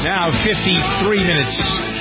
Now, 53 minutes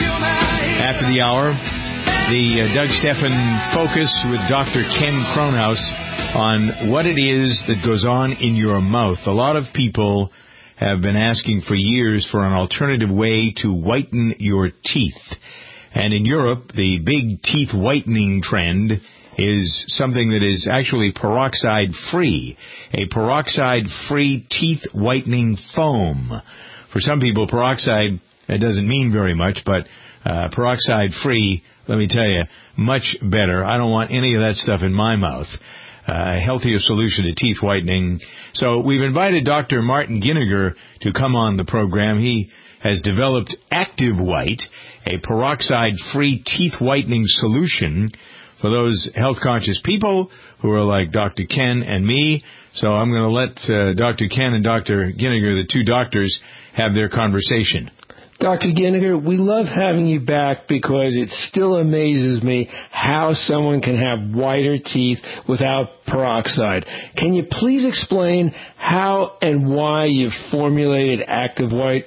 after the hour, the Doug Stephan Focus with Dr. Ken Kronhaus on what it is that goes on in your mouth. A lot of people have been asking for years for an alternative way to whiten your teeth. And in Europe, the big teeth whitening trend is something that is actually peroxide-free, a peroxide-free teeth whitening foam. For some people, peroxide, it doesn't mean very much, but peroxide-free, let me tell you, much better. I don't want any of that stuff in my mouth. A healthier solution to teeth whitening. So we've invited Dr. Martin Ginniger to come on the program. He has developed Active White, a peroxide-free teeth whitening solution for those health-conscious people who are like Dr. Ken and me. So I'm going to let Dr. Ken and Dr. Ginniger, the two doctors, have their conversation. Dr. Ginniger, we love having you back because it still amazes me how someone can have whiter teeth without peroxide. Can you please explain how and why you've formulated Active White?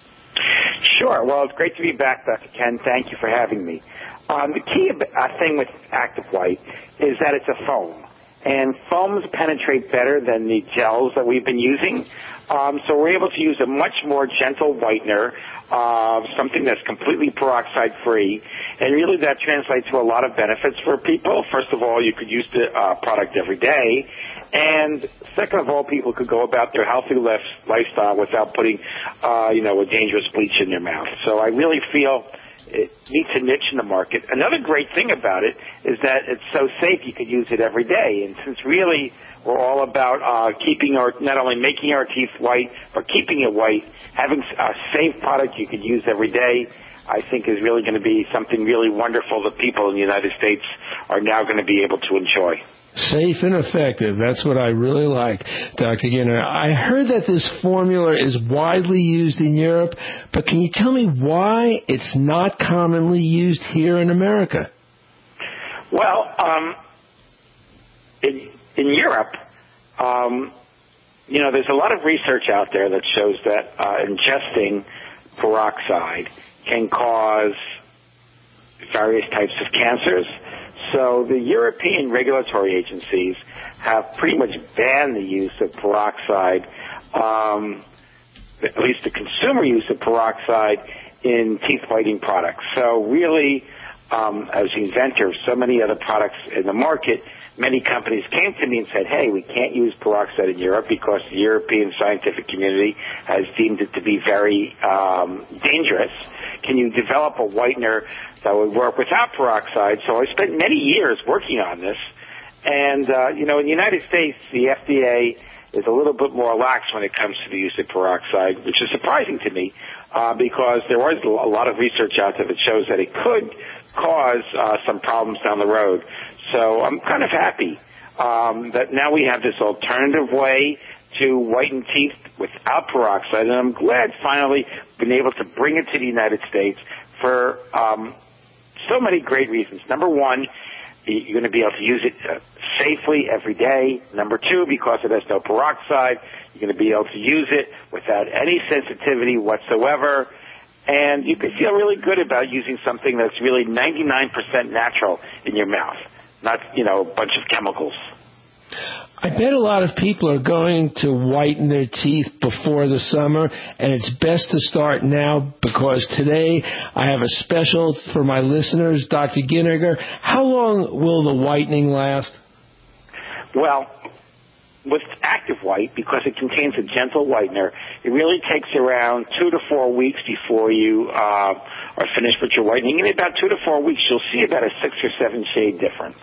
Sure. Well, it's great to be back, Dr. Ken. Thank you for having me. The key thing with Active White is that it's a foam, and foams penetrate better than the gels that we've been using. So we're able to use a much more gentle whitener, something that's completely peroxide-free, and really that translates to a lot of benefits for people. First of all, you could use the product every day, and second of all, people could go about their healthy lifestyle without putting, a dangerous bleach in their mouth. So I really feel it meets a niche in the market. Another great thing about it is that it's so safe you could use it every day, and since really we're all about not only making our teeth white, but keeping it white. Having a safe product you could use every day, I think, is really going to be something really wonderful that people in the United States are now going to be able to enjoy. Safe and effective. That's what I really like, Dr. Ginniger. I heard that this formula is widely used in Europe, but can you tell me why it's not commonly used here in America? Well, in Europe, there's a lot of research out there that shows that ingesting peroxide can cause various types of cancers. So the European regulatory agencies have pretty much banned the use of peroxide, at least the consumer use of peroxide in teeth whitening products. So really, as the inventor of so many other products in the market, many companies came to me and said, hey, we can't use peroxide in Europe because the European scientific community has deemed it to be very dangerous. Can you develop a whitener that would work without peroxide? So I spent many years working on this. And, in the United States, the FDA is a little bit more lax when it comes to the use of peroxide, which is surprising to me because there was a lot of research out there that shows that it could cause some problems down the road. So I'm kind of happy that now we have this alternative way to whiten teeth without peroxide, and I'm glad finally been able to bring it to the United States for so many great reasons. Number one, you're going to be able to use it safely every day. Number two, because it has no peroxide, you're going to be able to use it without any sensitivity whatsoever. And you can feel really good about using something that's really 99% natural in your mouth, not, a bunch of chemicals. I bet a lot of people are going to whiten their teeth before the summer, and it's best to start now because today I have a special for my listeners. Dr. Ginniger, how long will the whitening last? Well, with Active White, because it contains a gentle whitener, it really takes around 2 to 4 weeks before you are finished with your whitening. In about 2 to 4 weeks, you'll see about a 6 or 7 shade difference.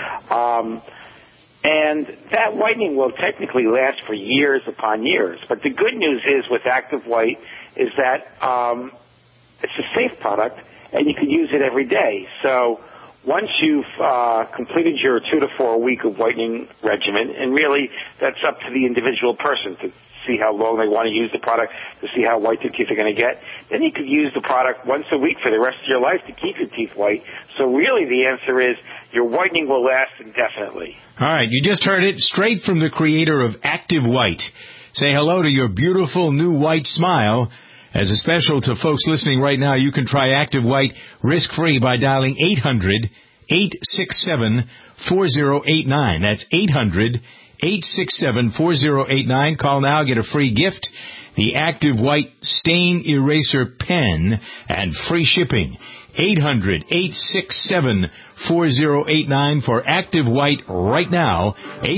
And that whitening will technically last for years upon years. But the good news is with Active White is that it's a safe product, and you can use it every day. So once you've completed your 2 to 4 week of whitening regimen, and really that's up to the individual person to see how long they want to use the product, to see how white their teeth are going to get, then you could use the product once a week for the rest of your life to keep your teeth white. So really the answer is your whitening will last indefinitely. All right, you just heard it straight from the creator of Active White. Say hello to your beautiful new white smile As a special to folks listening right now, you can try Active White risk-free by dialing 800-867-4089. That's 800-867-4089. Call now, get a free gift, the Active White Stain Eraser Pen, and free shipping. 800-867-4089 for Active White right now.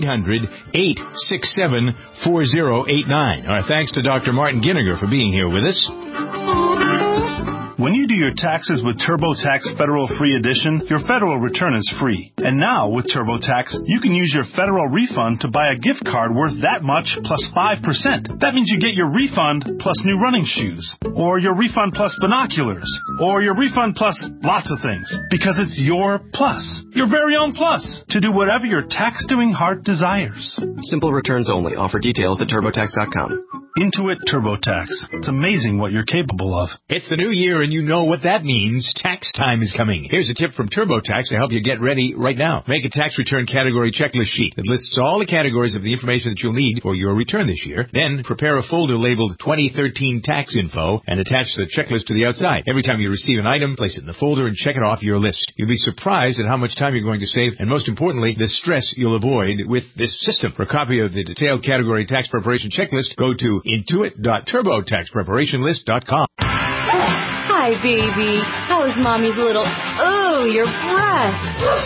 800-867-4089. Our thanks to Dr. Martin Ginniger for being here with us. When you do your taxes with TurboTax Federal Free Edition, your federal return is free. And now, with TurboTax, you can use your federal refund to buy a gift card worth that much plus 5%. That means you get your refund plus new running shoes, or your refund plus binoculars, or your refund plus lots of things. Because it's your plus, your very own plus, to do whatever your tax-doing heart desires. Simple returns only. Offer details at TurboTax.com. Intuit TurboTax. It's amazing what you're capable of. It's the new year, and you know what that means. Tax time is coming. Here's a tip from TurboTax to help you get ready right now. Make a tax return category checklist sheet that lists all the categories of the information that you'll need for your return this year. Then prepare a folder labeled 2013 Tax Info and attach the checklist to the outside. Every time you receive an item, place it in the folder and check it off your list. You'll be surprised at how much time you're going to save, and most importantly, the stress you'll avoid with this system. For a copy of the detailed category tax preparation checklist, go to intuit.turbotaxpreparationlist.com. Hi, baby. How's Mommy's little... Oh, your breath.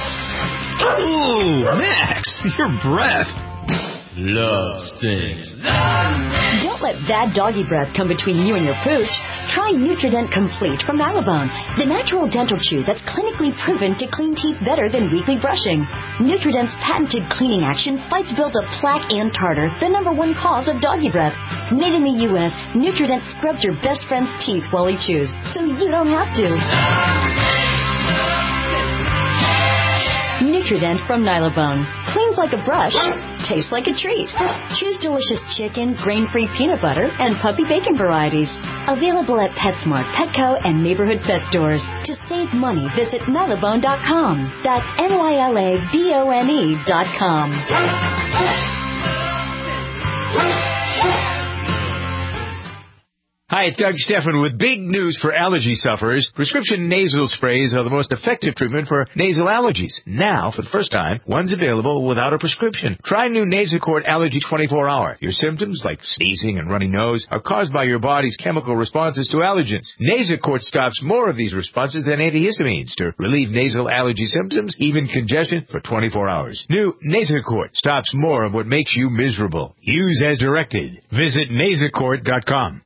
Ooh, Max, your breath. Love stinks. Don't let bad doggy breath come between you and your pooch. Try Nutrident Complete from Nylabone, the natural dental chew that's clinically proven to clean teeth better than weekly brushing. Nutrident's patented cleaning action fights buildup plaque and tartar, the #1 cause of doggy breath. Made in the U.S., Nutrident scrubs your best friend's teeth while he chews, so you don't have to. Nutrident from Nylabone. Cleans like a brush, tastes like a treat. Choose delicious chicken, grain-free peanut butter, and puppy bacon varieties. Available at PetSmart, Petco, and neighborhood pet stores. To save money, visit Nylabone.com. That's NYLABONE.com. Hi, it's Doug Stephan with big news for allergy sufferers. Prescription nasal sprays are the most effective treatment for nasal allergies. Now, for the first time, one's available without a prescription. Try new Nasacort Allergy 24-Hour. Your symptoms, like sneezing and runny nose, are caused by your body's chemical responses to allergens. Nasacort stops more of these responses than antihistamines to relieve nasal allergy symptoms, even congestion, for 24 hours. New Nasacort stops more of what makes you miserable. Use as directed. Visit Nasacort.com.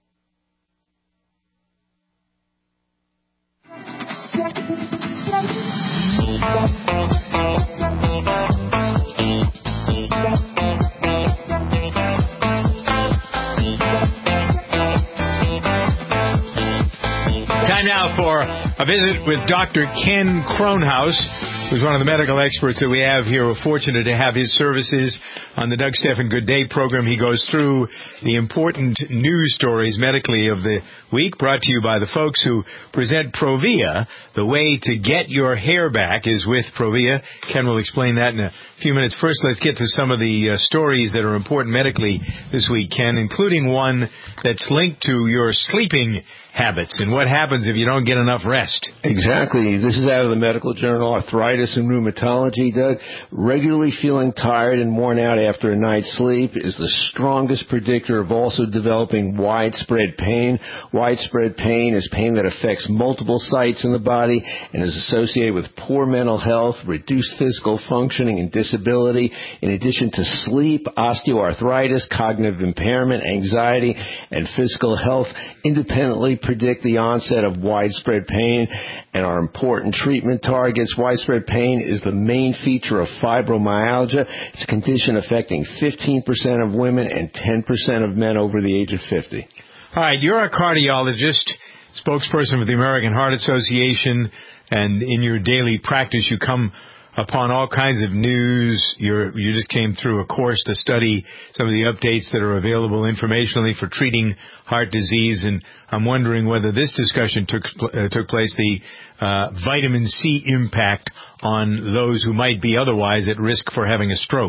Time now for a visit with Dr. Ken Kronhaus, who's one of the medical experts that we have here. We're fortunate to have his services on the Doug Stephan Good Day program. He goes through the important news stories medically of the week, brought to you by the folks who present Provia. The way to get your hair back is with Provia. Ken will explain that in a few minutes. First, let's get to some of the stories that are important medically this week, Ken, including one that's linked to your sleeping habits and what happens if you don't get enough rest. Exactly. This is out of the medical journal Arthritis and Rheumatology, Doug. Regularly feeling tired and worn out after a night's sleep is the strongest predictor of also developing widespread pain. Widespread pain is pain that affects multiple sites in the body and is associated with poor mental health, reduced physical functioning, and disability. In addition to sleep, osteoarthritis, cognitive impairment, anxiety, and physical health independently predict the onset of widespread pain and are important treatment targets. Widespread pain is the main feature of fibromyalgia. It's a condition affecting 15% of women and 10% of men over the age of 50. All right, you're a cardiologist, spokesperson for the American Heart Association, and in your daily practice you come upon all kinds of news. You just came through a course to study some of the updates that are available informationally for treating heart disease, and I'm wondering whether this discussion took place, the vitamin C impact on those who might be otherwise at risk for having a stroke.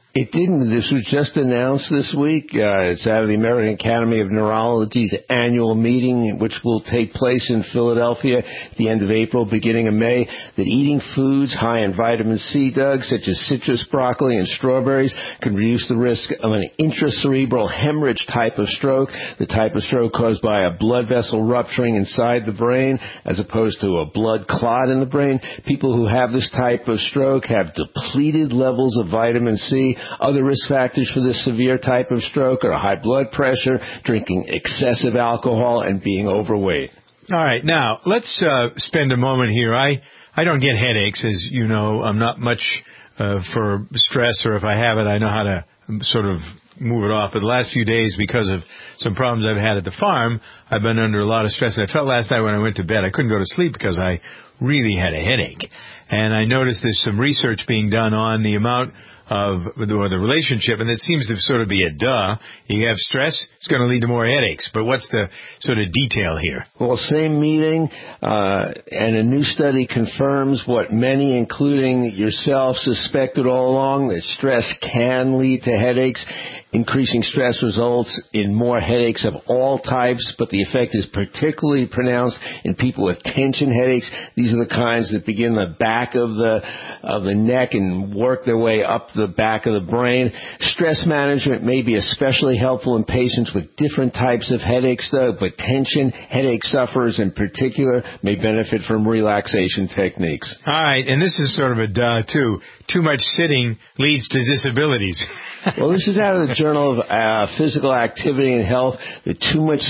It didn't. This was just announced this week. It's out of the American Academy of Neurology's annual meeting, which will take place in Philadelphia at the end of April, beginning of May, that eating foods high in vitamin C, Doug, such as citrus, broccoli, and strawberries, can reduce the risk of an intracerebral hemorrhage type of stroke, the type of stroke caused by a blood vessel rupturing inside the brain, as opposed to a blood clot in the brain. People who have this type of stroke have depleted levels of vitamin C. Other risk factors for this severe type of stroke are high blood pressure, drinking excessive alcohol, and being overweight. All right. Now, let's spend a moment here. I don't get headaches, as you know. I'm not much for stress, or if I have it, I know how to sort of move it off. But the last few days, because of some problems I've had at the farm, I've been under a lot of stress. I felt last night when I went to bed, I couldn't go to sleep because I really had a headache. And I noticed there's some research being done on the amount of the relationship, and it seems to sort of be a duh. You have stress, it's going to lead to more headaches. But what's the sort of detail here? Well, same meeting, and a new study confirms what many, including yourself, suspected all along, that stress can lead to headaches. Increasing stress results in more headaches of all types, but the effect is particularly pronounced in people with tension headaches. These are the kinds that begin the back of the neck and work their way up the back of the brain. Stress management may be especially helpful in patients with different types of headaches, though, but tension headache sufferers in particular may benefit from relaxation techniques. All right, and this is sort of a duh, too. Too much sitting leads to disabilities. Well, this is out of the Journal of Physical Activity and Health. The too much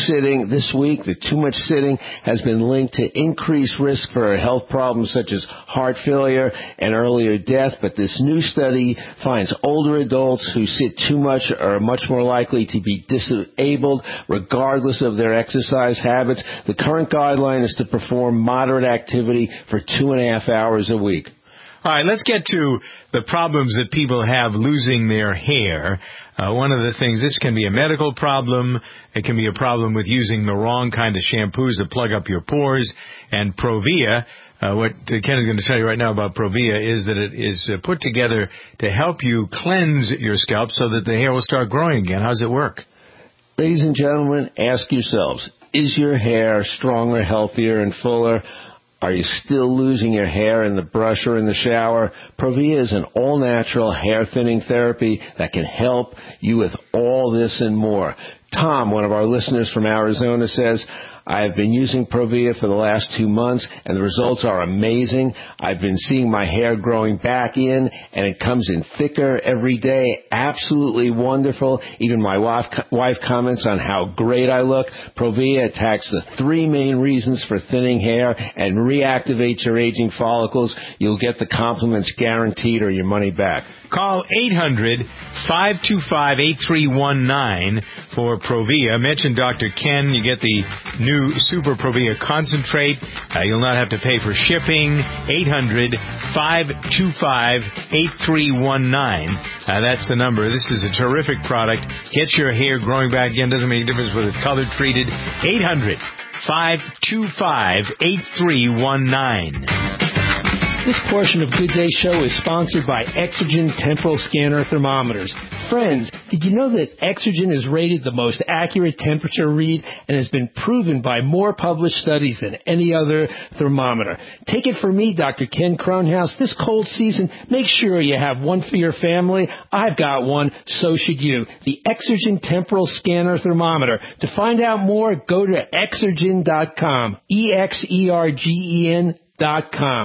sitting has been linked to increased risk for health problems such as heart failure and earlier death. But this new study finds older adults who sit too much are much more likely to be disabled regardless of their exercise habits. The current guideline is to perform moderate activity for 2.5 hours a week. All right, let's get to the problems that people have losing their hair. One of the things, this can be a medical problem. It can be a problem with using the wrong kind of shampoos that plug up your pores. And Provia, what Ken is going to tell you right now about Provia is that it is put together to help you cleanse your scalp so that the hair will start growing again. How does it work? Ladies and gentlemen, ask yourselves, is your hair stronger, healthier, and fuller? Are you still losing your hair in the brush or in the shower? Provia is an all-natural hair-thinning therapy that can help you with all this and more. Tom, one of our listeners from Arizona, says, I have been using Provia for the last 2 months, and the results are amazing. I've been seeing my hair growing back in, and it comes in thicker every day. Absolutely wonderful. Even my wife comments on how great I look. Provia attacks the 3 main reasons for thinning hair and reactivates your aging follicles. You'll get the compliments guaranteed or your money back. Call 800-525-8319 for Provia. Mention Dr. Ken. You get the new Super Provia Concentrate. You'll not have to pay for shipping. 800-525-8319. That's the number. This is a terrific product. Get your hair growing back again. Doesn't make a difference whether it's color treated. 800-525-8319. This portion of Good Day Show is sponsored by Exergen Temporal Scanner Thermometers. Friends, did you know that Exergen is rated the most accurate temperature read and has been proven by more published studies than any other thermometer? Take it from me, Dr. Ken Kronhaus. This cold season, make sure you have one for your family. I've got one, so should you. The Exergen Temporal Scanner Thermometer. To find out more, go to Exergen.com. EXERGEN.com.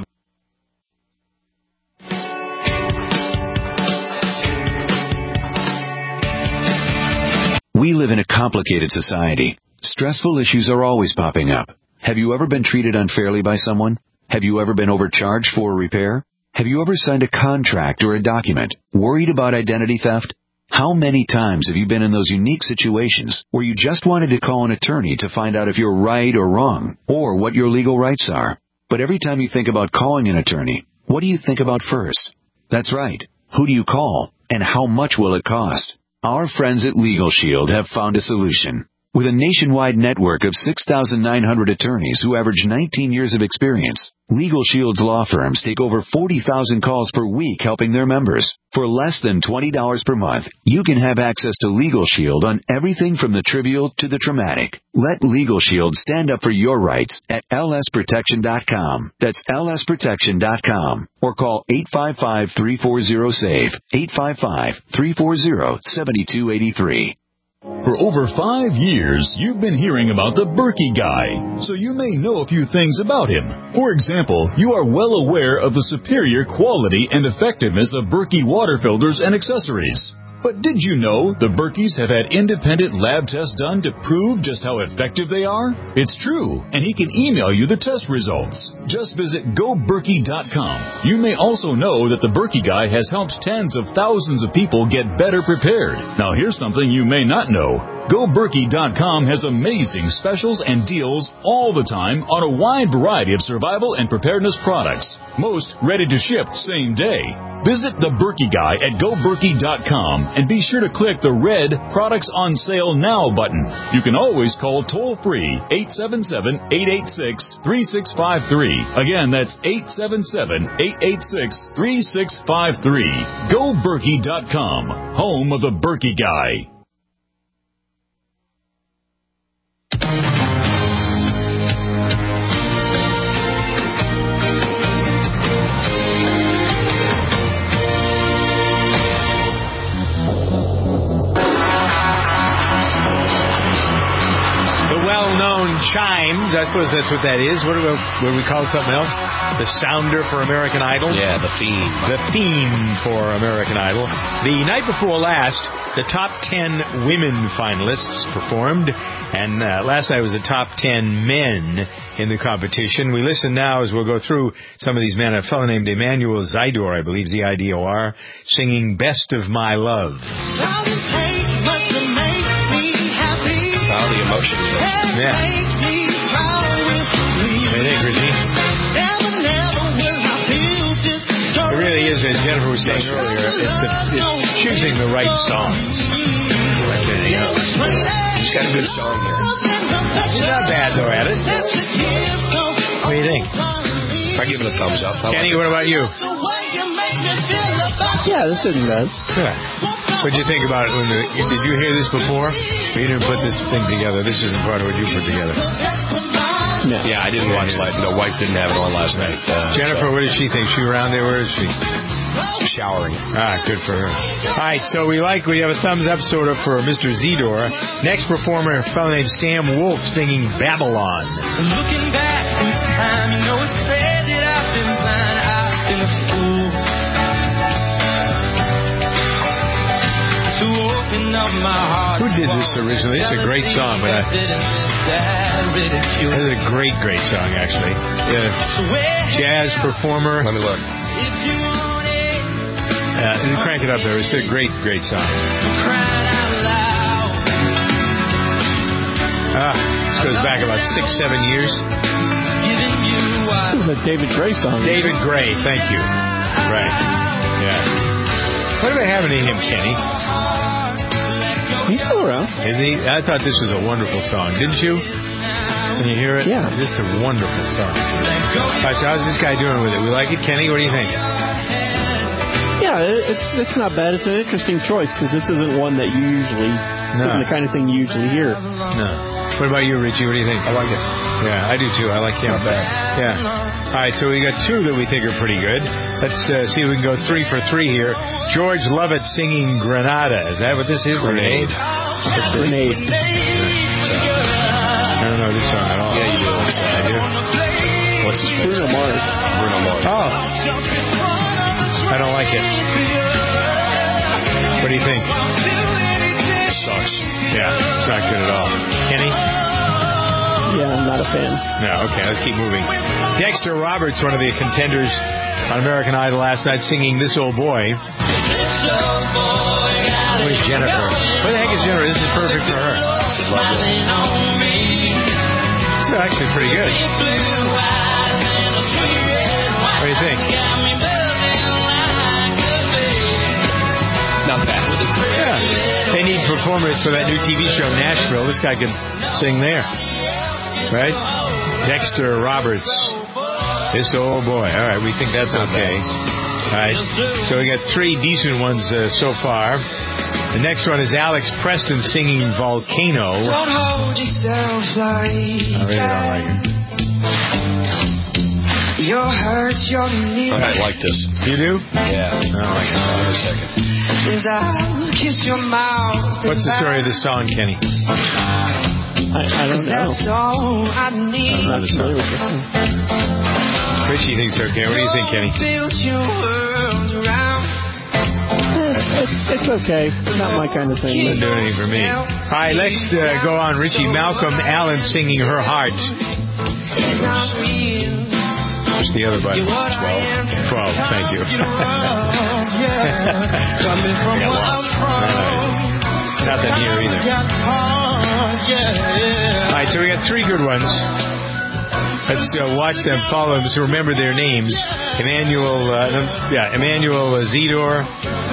We live in a complicated society. Stressful issues are always popping up. Have you ever been treated unfairly by someone? Have you ever been overcharged for a repair? Have you ever signed a contract or a document worried about identity theft? How many times have you been in those unique situations where you just wanted to call an attorney to find out if you're right or wrong, or what your legal rights are? But every time you think about calling an attorney, what do you think about first? That's right. Who do you call, and how much will it cost? Our friends at Legal Shield have found a solution. With a nationwide network of 6,900 attorneys who average 19 years of experience, Legal Shield's law firms take over 40,000 calls per week helping their members. For less than $20 per month, you can have access to Legal Shield on everything from the trivial to the traumatic. Let Legal Shield stand up for your rights at lsprotection.com. That's lsprotection.com. Or call 855-340-SAVE, 855-340-7283. For over 5 years, you've been hearing about the Berkey Guy, so you may know a few things about him. For example, you are well aware of the superior quality and effectiveness of Berkey water filters and accessories. But did you know the Berkeys have had independent lab tests done to prove just how effective they are? It's true, and he can email you the test results. Just visit GoBerkey.com. You may also know that the Berkey Guy has helped tens of thousands of people get better prepared. Now here's something you may not know. GoBerkey.com has amazing specials and deals all the time on a wide variety of survival and preparedness products. Most ready to ship same day. Visit the Berkey Guy at GoBerkey.com and be sure to click the red Products on Sale Now button. You can always call toll-free 877-886-3653. Again, that's 877-886-3653. GoBerkey.com, home of the Berkey Guy. Well-known chimes. I suppose that's what that is. What do we call it? Something else? The sounder for American Idol? Yeah, the theme. The theme for American Idol. The night before last, the top 10 women finalists performed, and last night was the top 10 men in the competition. We listen now as we'll go through some of these men. A fellow named Emmanuel Zidor, I believe, Z-I-D-O-R, singing Best of My Love. The emotion. Yeah. What do you think, Richie? It really is, as Jennifer was saying earlier, it's choosing the right songs. He's got a good song here. He's not bad, though, at it. What do you think? I give it a thumbs up. Kenny, what about you? Yeah, this isn't bad. Yeah. What did you think about it? Did you hear this before? You didn't put this thing together. This isn't part of what you put together. No. Yeah, I didn't watch live. The wife didn't have it on last night. Jennifer, what does she think? She around there? Where is she? Showering. Ah, good for her. All right, so we have a thumbs up sort of for Mr. Zidor. Next performer, a fellow named Sam Wolf singing Babylon. Looking back in time, you know it's clear that I've been blind, I've been a fool. To open up my heart. Who did this originally? It's a great song, but it's a great song, actually. Jazz performer. Let me look. Crank it up there. It's a great song. This goes back about 6-7 years. This is a David Gray song. David Gray, thank you. Right. Yeah. What do they have in him, Kenny? He's still around. Is he? I thought this was a wonderful song, didn't you? Can you hear it? Yeah. It's just a wonderful song. All right, so how's this guy doing with it? We like it, Kenny? What do you think? Yeah, it's not bad. It's an interesting choice because this isn't one that you usually, the kind of thing you usually hear. No. What about you, Richie? What do you think? I like it. Yeah, I do too. I like him. Not bad. Yeah. All right, so we got two that we think are pretty good. Let's see if we can go 3 for 3 here. George Lovett singing Grenada. Is that what this is? Grenade. Grenade. I don't know this song at all. Yeah, you do. I do. What's his face? Bruno Mars. Bruno Mars. Oh. I don't like it. What do you think? Sucks. Yeah, it's not good at all. Kenny? Yeah, I'm not a fan. No, okay, let's keep moving. Dexter Roberts, one of the contenders on American Idol last night, singing This Old Boy. Where's Jennifer? Where the heck is Jennifer? This is perfect for her. This is lovely. This is actually pretty good. What do you think? Not bad. Yeah. They need performers for that new TV show, Nashville. This guy could sing there. Right? Dexter Roberts. This old boy. All right, we think that's okay. All right. So we got 3 decent ones so far. The next one is Alex Preston singing Volcano. Don't hold yourself like I really don't like it. your hurts, your knees. I like this. You do? Yeah. I don't like it. Wait a second. I'll kiss your mouth. What's the story of this song, Kenny? I don't know. That's all I need. I don't know the song. Richie thinks okay. What do you think, Kenny? Build your world around. It's okay. Not my kind of thing. Doesn't do anything for me. All right, let's go on. Richie, Malcolm Allen singing Her Heart. What's the other button? 12. 12, thank you. I got lost. Nothing here either. All right, so we got 3 good ones. Let's watch them, follow them, so remember their names. Emmanuel Zedor,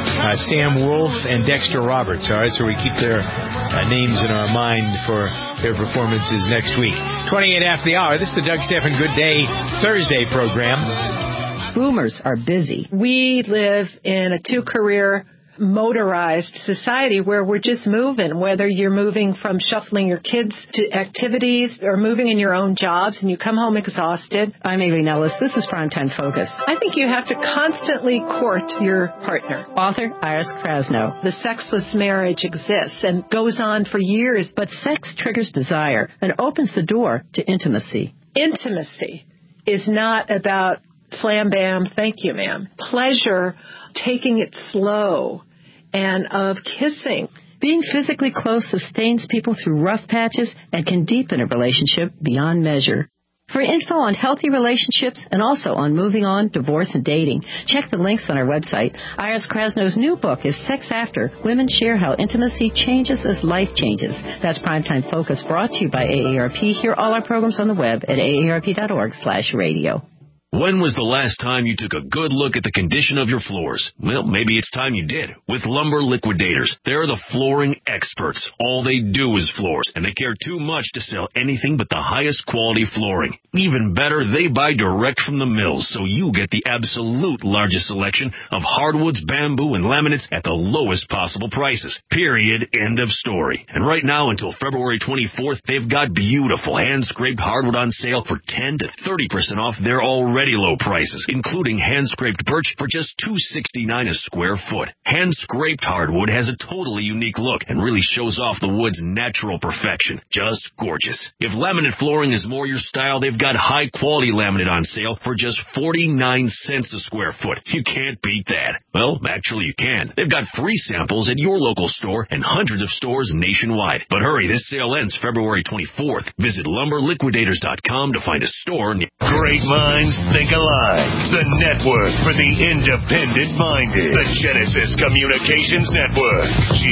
Sam Wolf, and Dexter Roberts. All right, so we keep their names in our mind for their performances next week. 28 after the hour. This is the Doug Stephan Good Day Thursday program. Boomers are busy. We live in a 2-career motorized society where we're just moving, whether you're moving from shuffling your kids to activities or moving in your own jobs and you come home exhausted. I'm Avery Nellis. This is Primetime Focus. I think you have to constantly court your partner. Author Iris Krasno. The sexless marriage exists and goes on for years, but sex triggers desire and opens the door to intimacy. Intimacy is not about slam bam, thank you ma'am. Pleasure, taking it slow, and of kissing. Being physically close sustains people through rough patches and can deepen a relationship beyond measure. For info on healthy relationships and also on moving on, divorce, and dating, check the links on our website. Iris Krasno's new book is Sex After. Women share how intimacy changes as life changes. That's Primetime Focus, brought to you by AARP. Hear all our programs on the web at aarp.org/radio. When was the last time you took a good look at the condition of your floors? Well, maybe it's time you did. With Lumber Liquidators. They're the flooring experts. All they do is floors, and they care too much to sell anything but the highest quality flooring. Even better, they buy direct from the mills, so you get the absolute largest selection of hardwoods, bamboo, and laminates at the lowest possible prices. Period. End of story. And right now, until February 24th, they've got beautiful hand-scraped hardwood on sale for 10 to 30% off their already low prices, including hand-scraped birch for just $2.69 a square foot. Hand-scraped hardwood has a totally unique look and really shows off the wood's natural perfection. Just gorgeous. If laminate flooring is more your style, they've got high-quality laminate on sale for just 49 cents a square foot. You can't beat that. Well, actually you can. They've got free samples at your local store and hundreds of stores nationwide. But hurry, this sale ends February 24th. Visit lumberliquidators.com to find a store near. Great minds think alike. The network for the independent-minded. The Genesis Communications Network.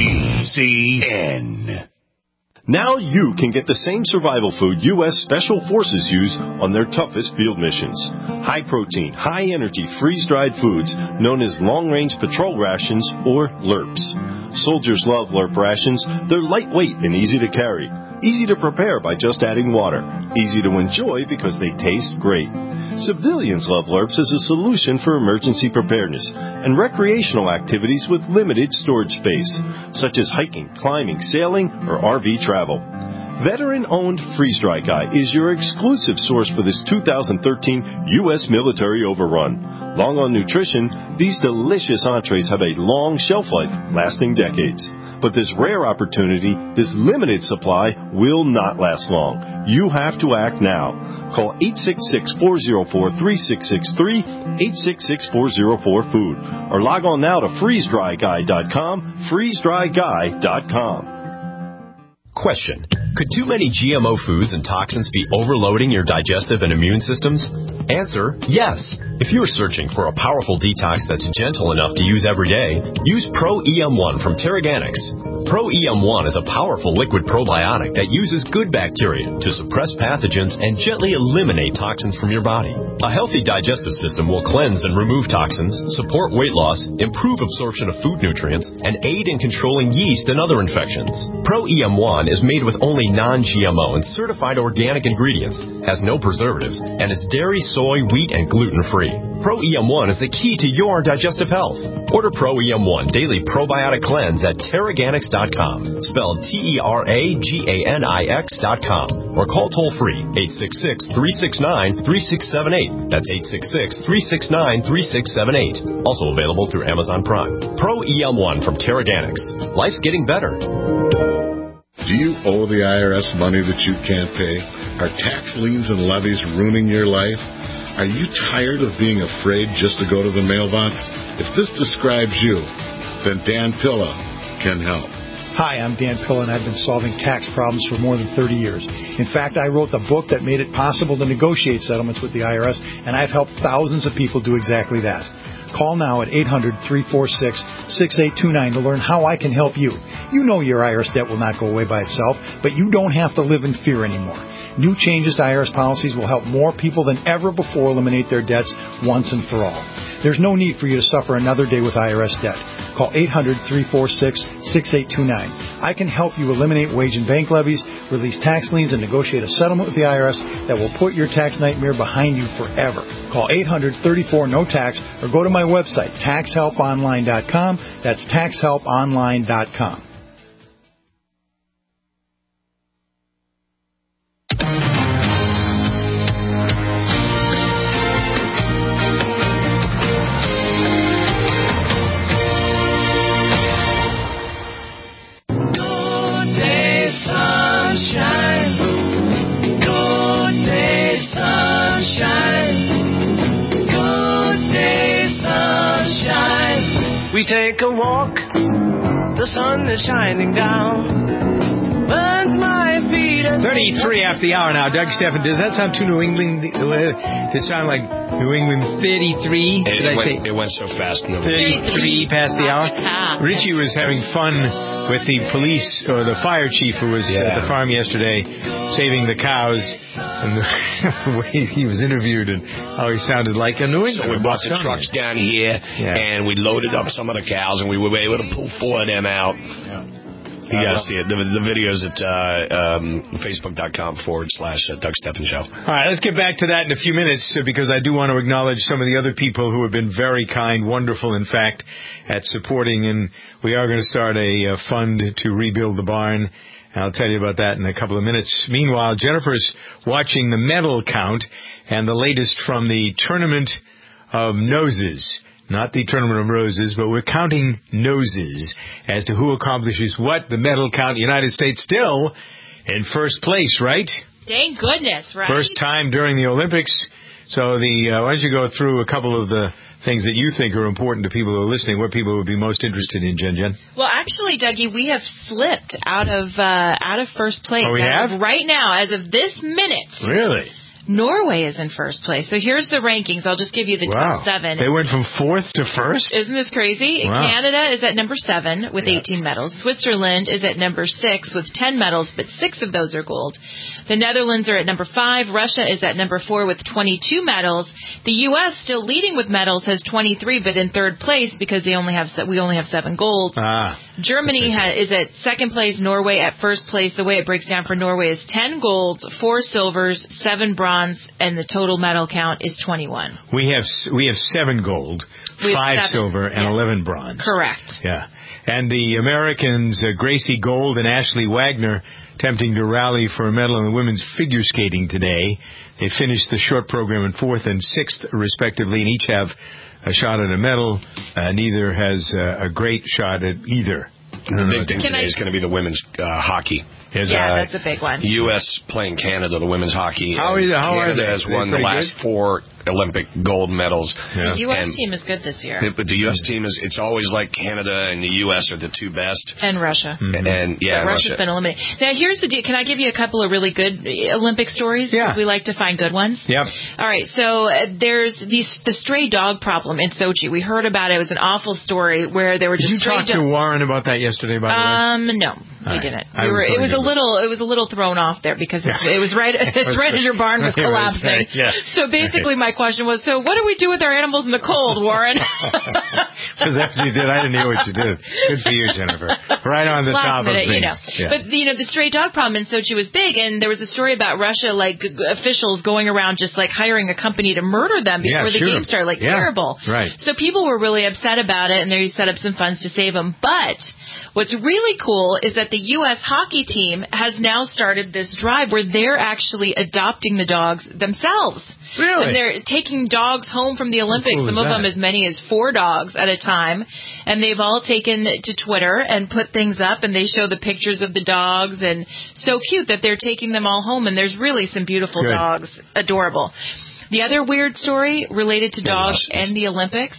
GCN. Now you can get the same survival food U.S. Special Forces use on their toughest field missions. High-protein, high-energy, freeze-dried foods known as long-range patrol rations, or LRPs. Soldiers love LRP rations. They're lightweight and easy to carry. Easy to prepare by just adding water. Easy to enjoy because they taste great. Civilians love LRPs as a solution for emergency preparedness and recreational activities with limited storage space, such as hiking, climbing, sailing, or RV travel. Veteran-owned Freeze Dry Guy is your exclusive source for this 2013 U.S. military overrun. Long on nutrition, these delicious entrees have a long shelf life, lasting decades. But this rare opportunity, this limited supply, will not last long. You have to act now. Call 866-404-3663, 866-404-FOOD, or log on now to freezedryguy.com, freezedryguy.com. Question. Could too many GMO foods and toxins be overloading your digestive and immune systems? Answer, yes. If you're searching for a powerful detox that's gentle enough to use every day, use Pro EM1 from Terraganics. Pro EM1 is a powerful liquid probiotic that uses good bacteria to suppress pathogens and gently eliminate toxins from your body. A healthy digestive system will cleanse and remove toxins, support weight loss, improve absorption of food nutrients, and aid in controlling yeast and other infections. Pro EM1 is made with only non-GMO and certified organic ingredients, has no preservatives, and is dairy, soy, wheat, and gluten-free. Pro EM1 is the key to your digestive health. Order Pro EM1 Daily Probiotic Cleanse at Terraganix.com, spelled TERAGANIX.com, or call toll-free 866-369-3678. That's 866-369-3678. Also available through Amazon Prime. Pro EM1 from Terraganix. Life's getting better. Do you owe the IRS money that you can't pay? Are tax liens and levies ruining your life? Are you tired of being afraid just to go to the mailbox? If this describes you, then Dan Pilla can help. Hi, I'm Dan Pilla, and I've been solving tax problems for more than 30 years. In fact, I wrote the book that made it possible to negotiate settlements with the IRS, and I've helped thousands of people do exactly that. Call now at 800-346-6829 to learn how I can help you. You know your IRS debt will not go away by itself, but you don't have to live in fear anymore. New changes to IRS policies will help more people than ever before eliminate their debts once and for all. There's no need for you to suffer another day with IRS debt. Call 800-346-6829. I can help you eliminate wage and bank levies, release tax liens, and negotiate a settlement with the IRS that will put your tax nightmare behind you forever. Call 800-34-NO-TAX or go to my website, taxhelponline.com. That's taxhelponline.com. We take a walk, the sun is shining down, burns my feet. 33 after the hour now. Doug Stephan, does that sound too New England? Does it sound like New England 33? It went so fast. 33 past the hour. Richie was having fun with the police, or the fire chief who was at the farm yesterday saving the cows, and the way he was interviewed and how he sounded like a New England. So we brought the trucks down here, and we loaded up some of the cows, and we were able to pull 4 of them out. You guys see it. The video's at Facebook.com/Doug Stephan Show. All right, let's get back to that in a few minutes, because I do want to acknowledge some of the other people who have been very kind, wonderful, in fact, at supporting. And we are going to start a fund to rebuild the barn. I'll tell you about that in a couple of minutes. Meanwhile, Jennifer's watching the medal count and the latest from the Tournament of Noses. Not the Tournament of Roses, but we're counting noses as to who accomplishes what. The medal count, United States still in first place, right? Thank goodness, right? First time during the Olympics. So why don't you go through a couple of the things that you think are important to people who are listening, what people would be most interested in, Jen? Well, actually, Dougie, we have slipped out of first place. Oh, we have? Right now, as of this minute. Really? Norway is in first place. So here's the rankings. I'll just give you the top 7. They went from 4th to 1st? Isn't this crazy? Wow. Canada is at number 7 with 18 medals. Switzerland is at number 6 with 10 medals, but 6 of those are gold. The Netherlands are at number 5. Russia is at number 4 with 22 medals. The U.S. still leading with medals has 23, but in 3rd place because we only have 7 golds. Germany is at 2nd place. Norway at 1st place. The way it breaks down for Norway is 10 golds, 4 silvers, 7 bronze, and the total medal count is 21. We have 7 gold, 5 silver, and 11 bronze. Correct. Yeah. And the Americans, Gracie Gold and Ashley Wagner, attempting to rally for a medal in the women's figure skating today. They finished the short program in 4th and 6th, respectively, and each have a shot at a medal. Neither has a great shot at either. The big thing today is going to be the women's hockey. That's a big one. U.S. playing Canada, the women's hockey. How are they? Canada has won the last 4 Olympic gold medals. The U.S. team is good this year. But the U.S. team it's always like Canada and the U.S. are the 2 best. And Russia. And Russia's been eliminated. Now, here's the deal. Can I give you a couple of really good Olympic stories? Yeah. We like to find good ones. Yep. All right. So there's the stray dog problem in Sochi. We heard about it. It was an awful story where there were just stray dogs. Did you talk to Warren about that yesterday, by the way? No, we didn't. It was a little thrown off there because it was right as your barn was collapsing. So basically my question was, so what do we do with our animals in the cold, Warren? Because that's what you did. I didn't hear what you did. Good for you, Jennifer. Right on the top of things. But, the stray dog problem in Sochi was big, and there was a story about Russia, officials going around just, hiring a company to murder them before the game started. Terrible. Right. So people were really upset about it, and they set up some funds to save them. But what's really cool is that the U.S. hockey team has now started this drive where they're actually adopting the dogs themselves. Really? And they're taking dogs home from the Olympics, some of them as many as 4 dogs at a time. And they've all taken to Twitter and put things up, and they show the pictures of the dogs, and so cute that they're taking them all home, and there's really some beautiful dogs. Adorable. The other weird story related to dogs and the Olympics,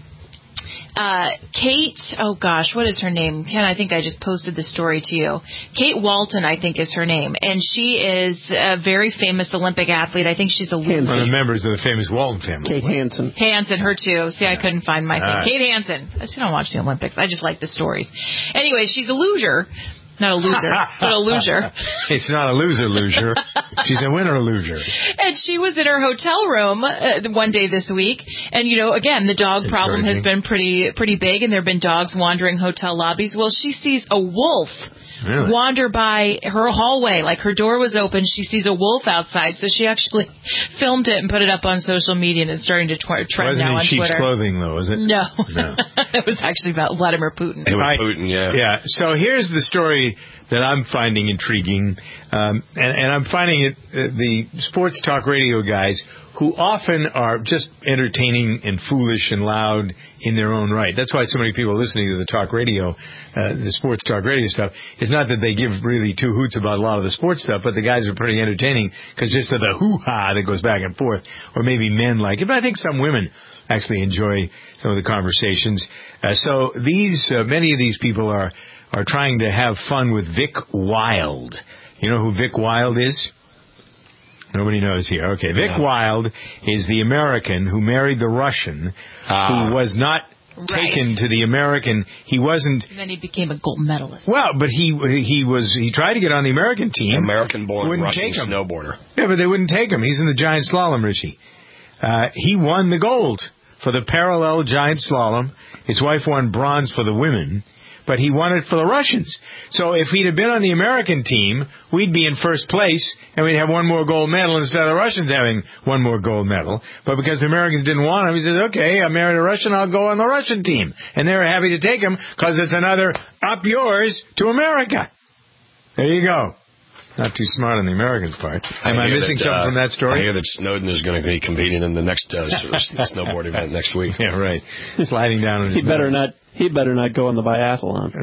Kate, what is her name? Ken, I think I just posted the story to you. Kate Walton, I think, is her name. And she is a very famous Olympic athlete. I think she's a loser. One of the members of the famous Walton family. Kate Hansen. Hansen, her too. See, I couldn't find my thing. Kate Hansen. I still don't watch the Olympics. I just like the stories. Anyway, she's a loser. Not a loser, but a loser. It's not a loser. She's a winner-loser. And she was in her hotel room one day this week. And, again, the dog problem has been pretty big, and there have been dogs wandering hotel lobbies. Well, she sees a wolf wander by her hallway. Her door was open. She sees a wolf outside. So she actually filmed it and put it up on social media, and it's starting to trend now on Twitter. Wasn't in sheep's clothing, though, was it? No. It was actually about Vladimir Putin. It was Putin, Yeah. So here's the story that I'm finding intriguing. And I'm finding it, the sports talk radio guys, who often are just entertaining and foolish and loud in their own right. That's why so many people are listening to the talk radio, the sports talk radio stuff. It's not that they give really 2 hoots about a lot of the sports stuff, but the guys are pretty entertaining because just of the hoo-ha that goes back and forth. Or maybe men like it, but I think some women actually enjoy some of the conversations. So many of these people are trying to have fun with Vic Wild. You know who Vic Wild is? Nobody knows here. Okay, Vic Wild is the American who married the Russian, who was not taken to the American. He wasn't. And then he became a gold medalist. Well, but he tried to get on the American team. American-born Russian snowboarder. Yeah, but they wouldn't take him. He's in the giant slalom, Richie. He won the gold for the parallel giant slalom. His wife won bronze for the women. But he won it for the Russians. So if he'd have been on the American team, we'd be in first place, and we'd have 1 more gold medal instead of the Russians having 1 more gold medal. But because the Americans didn't want him, he says, okay, I married a Russian, I'll go on the Russian team. And they were happy to take him because it's another up yours to America. There you go. Not too smart on the Americans' part. Am I missing something from that story? I hear that Snowden is going to be competing in the next snowboard event next week. Yeah, right. Sliding down on his He better not go on the biathlon.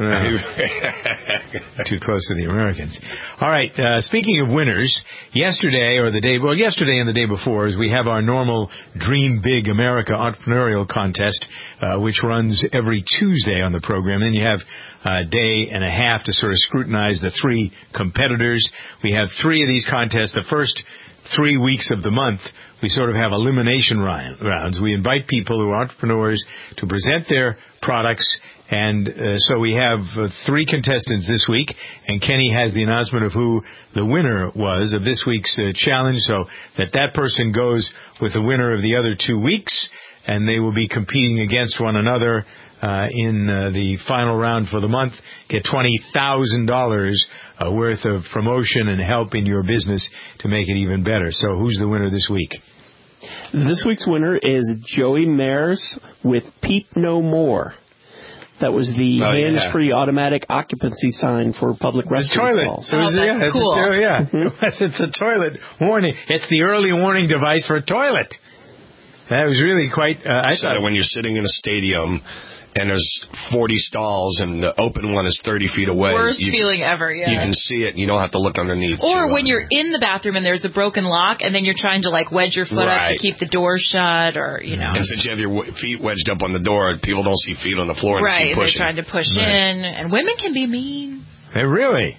Too close to the Americans. All right. Speaking of winners, yesterday and the day before, is we have our normal Dream Big America entrepreneurial contest, which runs every Tuesday on the program. Then you have a day and a half to sort of scrutinize the 3 competitors. We have 3 of these contests. The first 3 weeks of the month, we sort of have elimination rounds. We invite people who are entrepreneurs to present their products, and so we have 3 contestants this week, and Kenny has the announcement of who the winner was of this week's challenge, so that person goes with the winner of the other 2 weeks, and they will be competing against one another in the final round for the month. Get $20,000 worth of promotion and help in your business to make it even better. So who's the winner this week? This week's winner is Joey Mayers with Peep No More. That was the hands-free automatic occupancy sign for public restroom stalls. That's cool. It's a toilet warning. It's the early warning device for a toilet. That was really quite... I thought when you're sitting in a stadium and there's 40 stalls, and the open one is 30 feet away. Worst feeling ever, yeah. You can see it, and you don't have to look underneath. Or when you're in the bathroom and there's a broken lock, and then you're trying to, like, wedge your foot up to keep the door shut, or, you know. And since you have your feet wedged up on the door, people don't see feet on the floor, and they keep pushing. They're trying to push in, and women can be mean. Hey, really?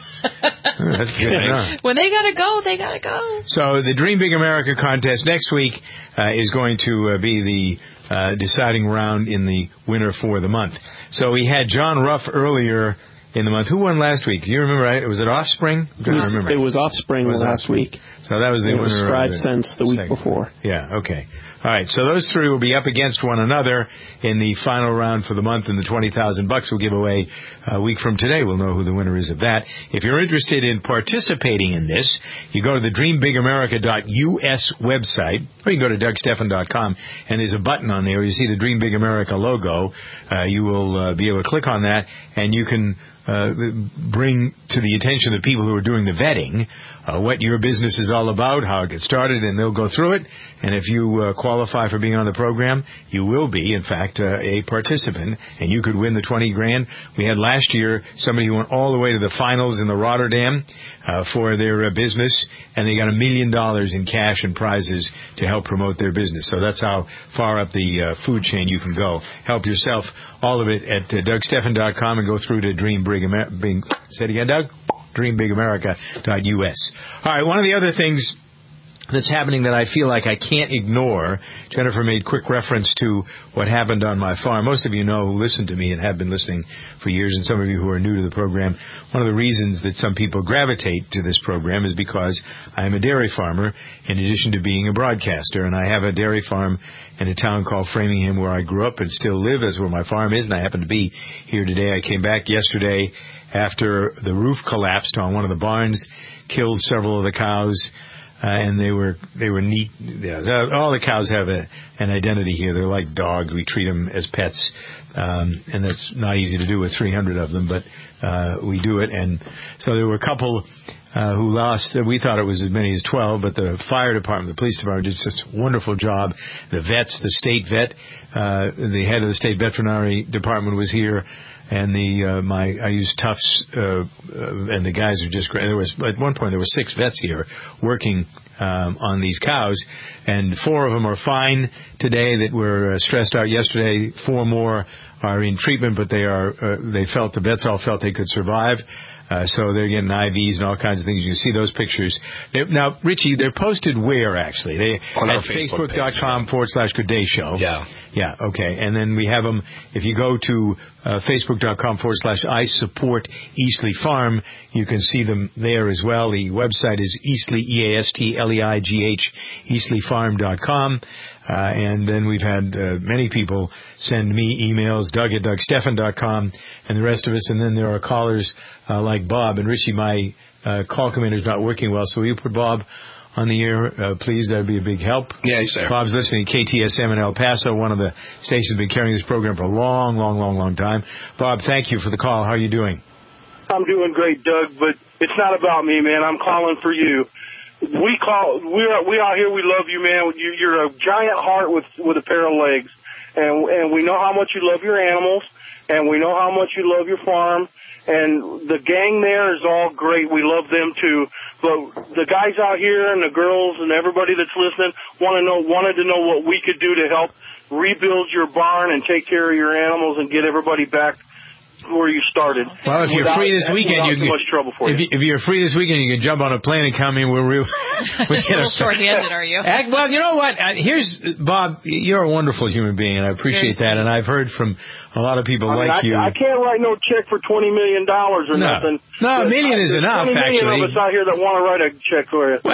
That's good enough. When they gotta go, they gotta go. So the Dream Big America contest next week is going to be the deciding round in the winner for the month. So we had John Ruff earlier in the month. Who won last week? You remember, right? Was it Offspring? It was Offspring last week. So that was the winner. It was Stride Sense the week before. Yeah, okay. All right, so those three will be up against one another in the final round for the month, and the $20,000 we'll give away a week from today. We'll know who the winner is of that. If you're interested in participating in this, you go to the DreamBigAmerica.us website, or you can go to DougStephan.com, and there's a button on there where you see the Dream Big America logo. You will be able to click on that, and you can bring to the attention of the people who are doing the vetting what your business is all about, how it gets started, and they'll go through it. And if you qualify for being on the program, you will be, in fact, a participant, and you could win the $20,000. We had last year somebody who went all the way to the finals in the Rotterdam for their business, and they got $1 million in cash and prizes to help promote their business. So that's how far up the food chain you can go. Help yourself, all of it at DougStephan.com, and go through to Dream Big America. Say it again, Doug? DreamBigAmerica.us. All right, one of the other things that's happening that I feel like I can't ignore, Jennifer made quick reference to what happened on my farm. Most of you know who listen to me and have been listening for years, and some of you who are new to the program. One of the reasons that some people gravitate to this program is because I am a dairy farmer in addition to being a broadcaster, and I have a dairy farm in a town called Framingham where I grew up and still live. That's where my farm is, and I happen to be here today. I came back yesterday after the roof collapsed on one of the barns, killed several of the cows, and they were neat. All the cows have an identity here. They're like dogs. We treat them as pets, and that's not easy to do with 300 of them, but we do it. And so there were a couple who lost. We thought it was as many as 12, but the fire department, the police department did such a wonderful job. The vets, the state vet, the head of the state veterinary department was here. And I used Tufts, and the guys are just great. At one point there were 6 vets here working on these cows, and 4 of them are fine today that were stressed out yesterday. 4 more are in treatment, but the vets all felt they could survive. So they're getting IVs and all kinds of things. You can see those pictures. Now, Richie, they're posted where, actually? On our Facebook page. Facebook.com/Good Day Show. Yeah. Yeah, okay. And then we have them, if you go to Facebook.com/I Support Eastleigh Farm, you can see them there as well. The website is Eastleigh, EASTLEIGH, EastleighFarm.com. And then we've had many people send me emails, Doug at DougStephan.com, and the rest of us. And then there are callers like Bob. And Richie, my call commander is not working well, so will you put Bob on the air, please? That would be a big help. Yes, sir. Bob's listening to KTSM in El Paso, one of the stations been carrying this program for a long, long, long, long time. Bob, thank you for the call. How are you doing? I'm doing great, Doug, but it's not about me, man. I'm calling for you. We out here, we love you, man. You're a giant heart with a pair of legs, and we know how much you love your animals, and we know how much you love your farm, and the gang there is all great. We love them too. But the guys out here and the girls and everybody that's listening wanted to know what we could do to help rebuild your barn and take care of your animals and get everybody back where you started. Well, if you're free this weekend, too much trouble for you. If you're free this weekend, you can jump on a plane and come in. We're real. A little short-handed, are you? Well, you know what? Here's Bob. You're a wonderful human being, and I appreciate that. And I've heard from a lot of people like you. I can't write no check for $20 million or nothing. No, $1 million is enough. 20 million actually, of us out here that want to write a check for you.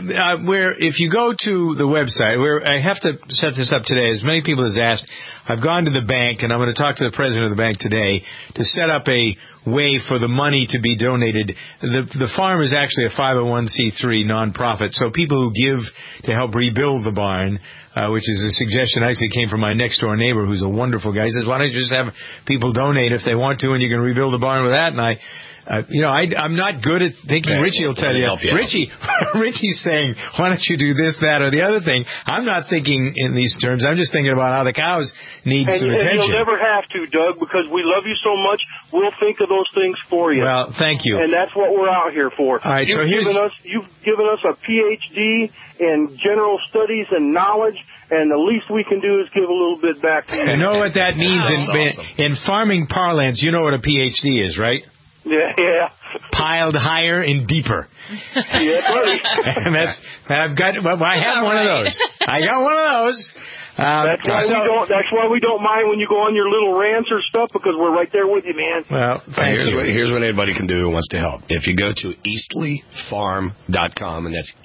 Well, if you go to the website, I have to set this up today. As many people as asked, I've gone to the bank, and I'm going to talk to the president of the bank today to set up a way for the money to be donated. The farm is actually a 501c3 nonprofit, so people who give to help rebuild the barn, which is a suggestion actually came from my next door neighbor, who's a wonderful guy. He says, why don't you just have people donate if they want to, and you can rebuild the barn with that? And I'm not good at thinking. Okay, Richie will tell you. Richie's saying, why don't you do this, that, or the other thing? I'm not thinking in these terms. I'm just thinking about how the cows need some attention. And you'll never have to, Doug, because we love you so much. We'll think of those things for you. Well, thank you. And that's what we're out here for. All right, you've given us a PhD in general studies and knowledge, and the least we can do is give a little bit back to you. You know what that means in farming parlance? You know what a PhD is, right? Yeah. Piled higher and deeper. Yeah, buddy. And I have one of those. I got one of those. That's why we don't mind when you go on your little rants or stuff, because we're right there with you, man. Well, here's what anybody can do who wants to help. If you go to eastleighfarm.com, and that's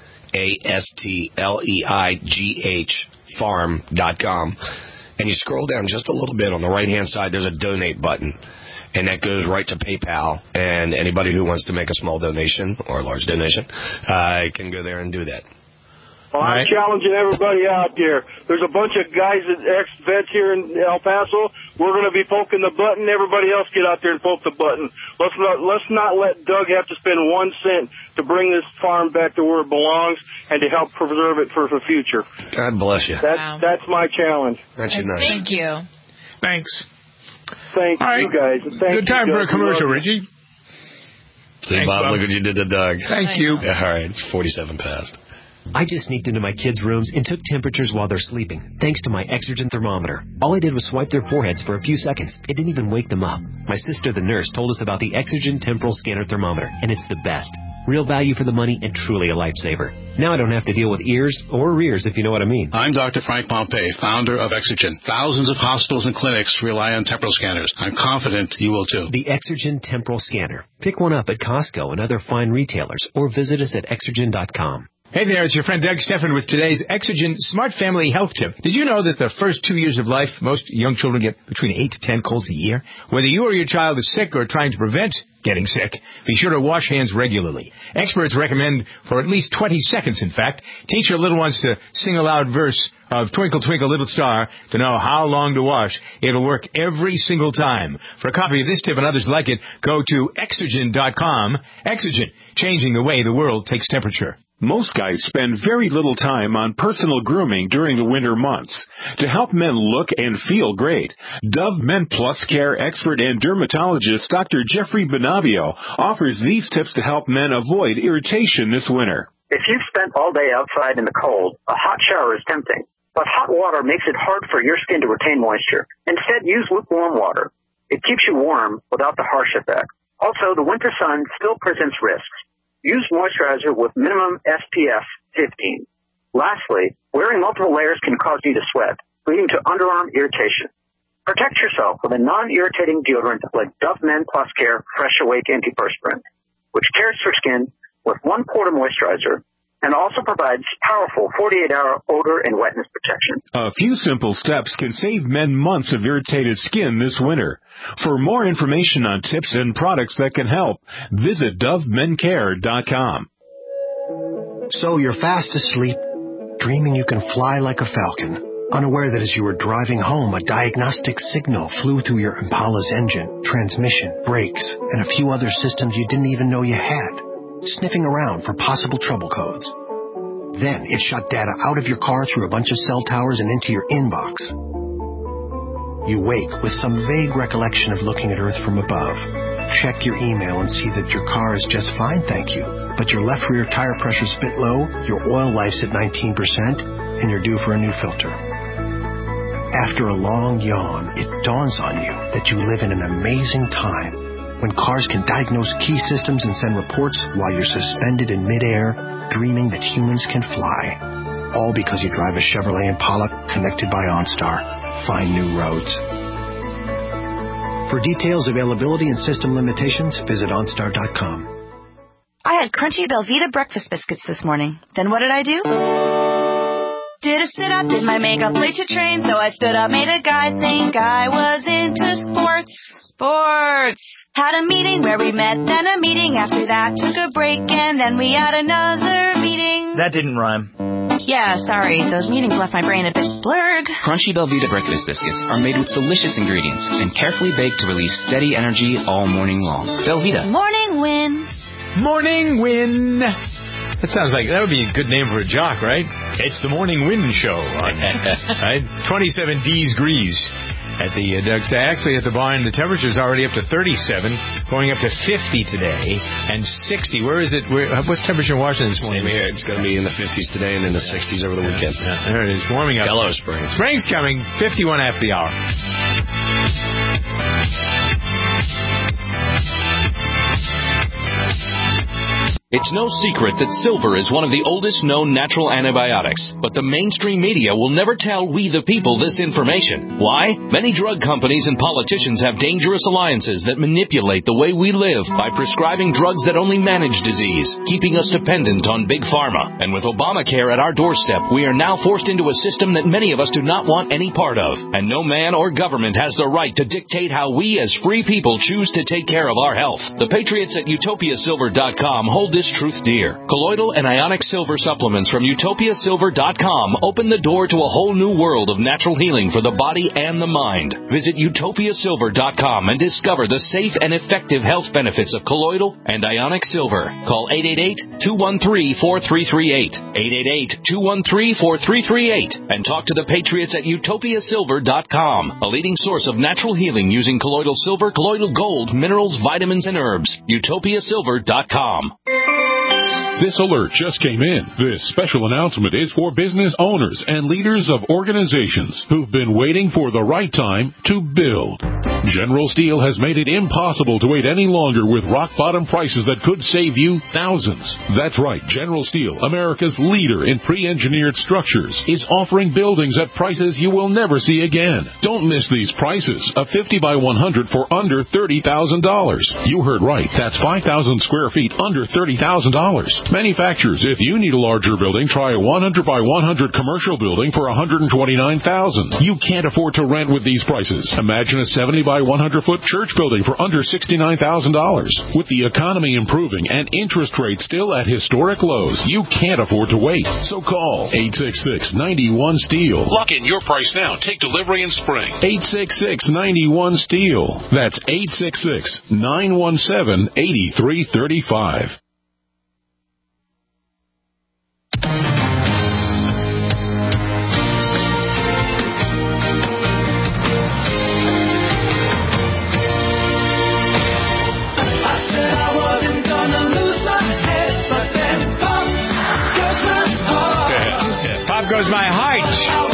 EASTLEIGH farm.com, and you scroll down just a little bit on the right-hand side, there's a donate button. And that goes right to PayPal, and anybody who wants to make a small donation or a large donation can go there and do that. Well, I'm challenging everybody out there. There's a bunch of guys at ex-vets here in El Paso. We're going to be poking the button. Everybody else get out there and poke the button. Let's not let Doug have to spend 1 cent to bring this farm back to where it belongs and to help preserve it for the future. God bless you. That's my challenge. That's nice. Thank you. Thanks. Thank you guys. Good time for a commercial, Richie. See, Bob, look what you did to Doug. Thank you. Yeah, all right, it's 47 past. I just sneaked into my kids' rooms and took temperatures while they're sleeping, thanks to my Exergen thermometer. All I did was swipe their foreheads for a few seconds. It didn't even wake them up. My sister, the nurse, told us about the Exergen Temporal Scanner Thermometer, and it's the best. Real value for the money and truly a lifesaver. Now I don't have to deal with ears or rears, if you know what I mean. I'm Dr. Frank Pompey, founder of Exergen. Thousands of hospitals and clinics rely on temporal scanners. I'm confident you will too. The Exergen Temporal Scanner. Pick one up at Costco and other fine retailers, or visit us at Exergen.com. Hey there, it's your friend Doug Steffen with today's Exergen Smart Family Health Tip. Did you know that the first 2 years of life, most young children get between 8 to 10 colds a year? Whether you or your child is sick or trying to prevent getting sick, be sure to wash hands regularly. Experts recommend for at least 20 seconds, in fact. Teach your little ones to sing a loud verse of Twinkle, Twinkle, Little Star to know how long to wash. It'll work every single time. For a copy of this tip and others like it, go to Exergen.com. Exergen, changing the way the world takes temperature. Most guys spend very little time on personal grooming during the winter months. To help men look and feel great, Dove Men Plus Care expert and dermatologist Dr. Jeffrey Benabio offers these tips to help men avoid irritation this winter. If you've spent all day outside in the cold, a hot shower is tempting. But hot water makes it hard for your skin to retain moisture. Instead, use lukewarm water. It keeps you warm without the harsh effect. Also, the winter sun still presents risks. Use moisturizer with minimum SPF 15. Lastly, wearing multiple layers can cause you to sweat, leading to underarm irritation. Protect yourself with a non-irritating deodorant like Dove Men Plus Care Fresh Awake Antiperspirant, which cares for skin with 1 quart of moisturizer and also provides powerful 48-hour odor and wetness protection. A few simple steps can save men months of irritated skin this winter. For more information on tips and products that can help, visit DoveMenCare.com. So you're fast asleep, dreaming you can fly like a falcon, unaware that as you were driving home, a diagnostic signal flew through your Impala's engine, transmission, brakes, and a few other systems you didn't even know you had, sniffing around for possible trouble codes. Then it shot data out of your car through a bunch of cell towers and into your inbox. You wake with some vague recollection of looking at Earth from above. Check your email and see that your car is just fine, thank you. But your left rear tire pressure's a bit low, your oil life's at 19%, and you're due for a new filter. After a long yawn, it dawns on you that you live in an amazing time when cars can diagnose key systems and send reports while you're suspended in midair, dreaming that humans can fly. All because you drive a Chevrolet Impala connected by OnStar. Find new roads. For details, availability, and system limitations, visit OnStar.com. I had crunchy Belvita breakfast biscuits this morning. Then what did I do? Did a sit-up, did my makeup, played to train, so I stood up, made a guy think I was into sports. Had a meeting where we met, then a meeting after that, took a break, and then we had another meeting. That didn't rhyme. Yeah, sorry, those meetings left my brain a bit blurg. Crunchy Belvita breakfast biscuits are made with delicious ingredients and carefully baked to release steady energy all morning long. Belvita. Morning win. Morning Win. That sounds like that would be a good name for a jock, right? It's the Morning Win Show. Right? 27 degrees at the Doug's. Actually, at the barn, the temperature's already up to 37, going up to 50 today, and 60. Where is it? What's temperature in Washington this morning? Same here. It's going to be in the 50s today and in the 60s over the weekend. Yeah, there it is, warming up. Hello, spring. Spring's coming. 51 after the hour. It's no secret that silver is one of the oldest known natural antibiotics, but the mainstream media will never tell we the people this information. Why? Many drug companies and politicians have dangerous alliances that manipulate the way we live by prescribing drugs that only manage disease, keeping us dependent on big pharma. And with Obamacare at our doorstep, we are now forced into a system that many of us do not want any part of. And no man or government has the right to dictate how we as free people choose to take care of our health. The patriots at utopiasilver.com hold this truth dear. Colloidal and ionic silver supplements from utopiasilver.com open the door to a whole new world of natural healing for the body and the mind. Visit utopiasilver.com and discover the safe and effective health benefits of colloidal and ionic silver. Call 888-213-4338. 888-213-4338 and talk to the patriots at utopiasilver.com, a leading source of natural healing using colloidal silver, colloidal gold, minerals, vitamins, and herbs. utopiasilver.com. This alert just came in. This special announcement is for business owners and leaders of organizations who've been waiting for the right time to build. General Steel has made it impossible to wait any longer with rock-bottom prices that could save you thousands. That's right. General Steel, America's leader in pre-engineered structures, is offering buildings at prices you will never see again. Don't miss these prices. A 50 by 100 for under $30,000. You heard right. That's 5,000 square feet under $30,000. Manufacturers, if you need a larger building, try a 100 by 100 commercial building for $129,000. You can't afford to rent with these prices. Imagine a 70 by 100-foot church building for under $69,000. With the economy improving and interest rates still at historic lows, you can't afford to wait. So call 866-91-STEEL. Lock in your price now. Take delivery in spring. 866-91-STEEL. That's 866-917-8335. Goes My Heart.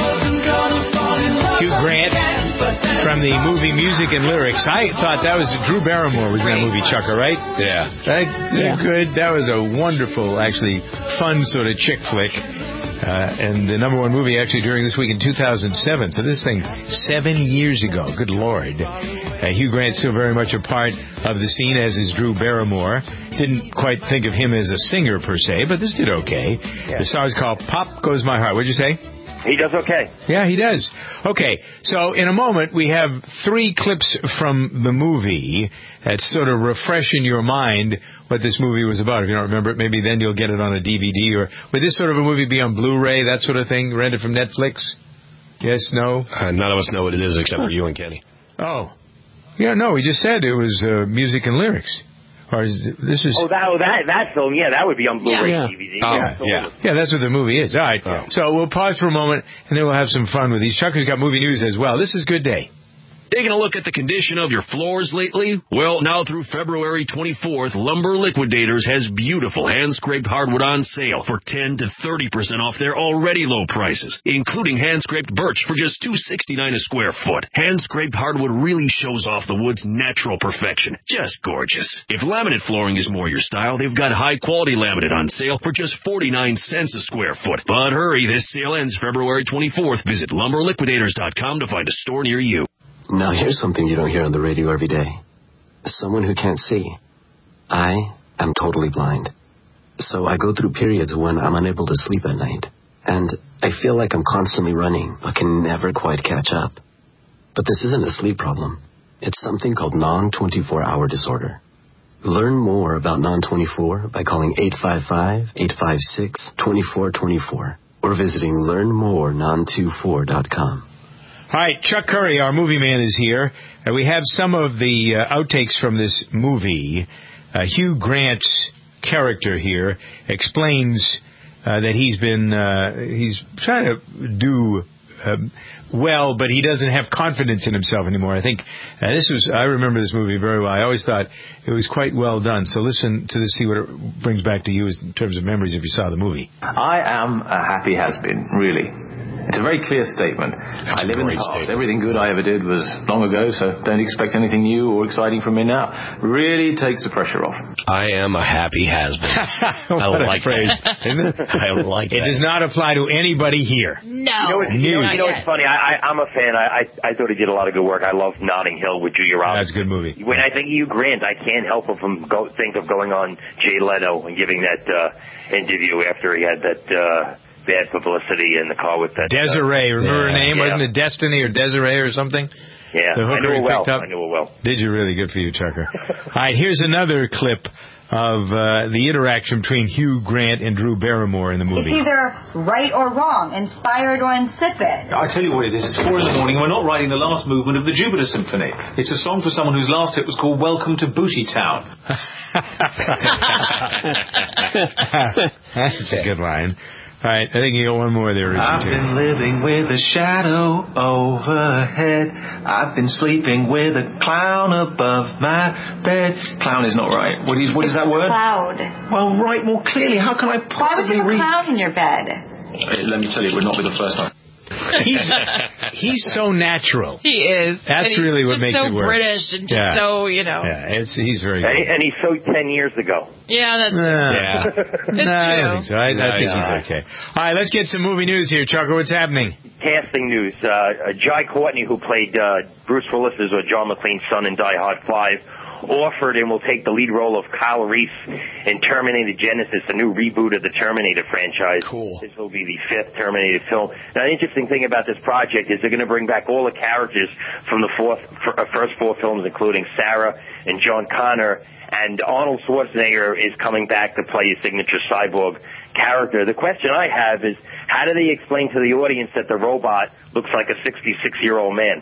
Hugh Grant from the movie Music and Lyrics. I thought that was Drew Barrymore was in that movie, Chucker, right? Yeah. Good. That was a wonderful, actually fun sort of chick flick. And the number one movie actually during this week in 2007. So this thing 7 years ago. Good Lord. Hugh Grant's still very much a part of the scene, as is Drew Barrymore. Didn't quite think of him as a singer per se, but this did okay. Yeah. The song's called Pop Goes My Heart. What'd you say? He does okay. Yeah, he does. Okay, so in a moment we have 3 clips from the movie that sort of refresh in your mind what this movie was about. If you don't remember it, maybe then you'll get it on a DVD. Or would this sort of a movie be on Blu-ray, that sort of thing, rented from Netflix? Yes, no? None of us know what it is except for you and Kenny. Oh. Yeah, no, we just said it was Music and Lyrics. Or this is... that film, yeah, that would be on Blu-ray, DVD. Yeah, that's what the movie is. All right. Oh. So we'll pause for a moment, and then we'll have some fun with these. Chucker's got movie news as well. This is Good Day. Taking a look at the condition of your floors lately? Well, now through February 24th, Lumber Liquidators has beautiful hand-scraped hardwood on sale for 10 to 30% off their already low prices, including hand-scraped birch for just $2.69 a square foot. Hand-scraped hardwood really shows off the wood's natural perfection. Just gorgeous. If laminate flooring is more your style, they've got high-quality laminate on sale for just 49 cents a square foot. But hurry, this sale ends February 24th. Visit LumberLiquidators.com to find a store near you. Now here's something you don't hear on the radio every day. Someone who can't see. I am totally blind. So I go through periods when I'm unable to sleep at night. And I feel like I'm constantly running, but can never quite catch up. But this isn't a sleep problem. It's something called non-24-hour disorder. Learn more about non-24 by calling 855-856-2424. Or or visiting learnmore924.com. All right, Chuck Curry, our movie man, is here. We have some of the outtakes from this movie. Hugh Grant's character here explains that he's trying to do well, but he doesn't have confidence in himself anymore. I think I remember this movie very well. I always thought it was quite well done. So listen to this, see what it brings back to you in terms of memories if you saw the movie. I am a happy has-been, really. It's a very clear statement. I live in the past. Statement. Everything good I ever did was long ago, so don't expect anything new or exciting from me now. Really takes the pressure off. I am a happy has-been. I like phrase. I like it. It does not apply to anybody here. No. You know it's funny. I'm a fan. I thought he did a lot of good work. I love Notting Hill with Julia Roberts. That's a good movie. When I think of Hugh Grant, I can't help but think of going on Jay Leno and giving that interview after he had that bad publicity in the car with that. Desiree, remember her name? Yeah. Wasn't it Destiny or Desiree or something? Yeah, I knew her well. Did you really? Good for you, Chucker. All right, here's another clip of the interaction between Hugh Grant and Drew Barrymore in the movie. It's either right or wrong, inspired or insipid. I tell you what it is, it's 4 a.m. We're not writing the last movement of the Jupiter Symphony. It's a song for someone whose last hit was called Welcome to Booty Town. That's a good line. All right, I think you got one more there, Richard. I've been living with a shadow overhead. I've been sleeping with a clown above my bed. Clown is not right. What is that word? Cloud. Well, write more clearly. How can I possibly Why would you have a clown in your bed? Let me tell you, it would not be the first time. He's so natural. He is. That's really what makes it work. British and just so, Yeah, he's very good. And he's so 10 years ago. Yeah, that's true. Yeah. It's true. I don't think so. I think he's okay. All right, let's get some movie news here, Chucker. What's happening? Casting news. Jai Courtney, who played Bruce Willis's or John McClane's son in Die Hard 5, offered and will take the lead role of Kyle Reese in Terminator Genesis, the new reboot of the Terminator franchise. Cool. This will be the 5th Terminator film. Now, the interesting thing about this project is they're going to bring back all the characters from the first 4 films, including Sarah and John Connor, and Arnold Schwarzenegger is coming back to play his signature cyborg character. The question I have is, how do they explain to the audience that the robot looks like a 66-year-old man?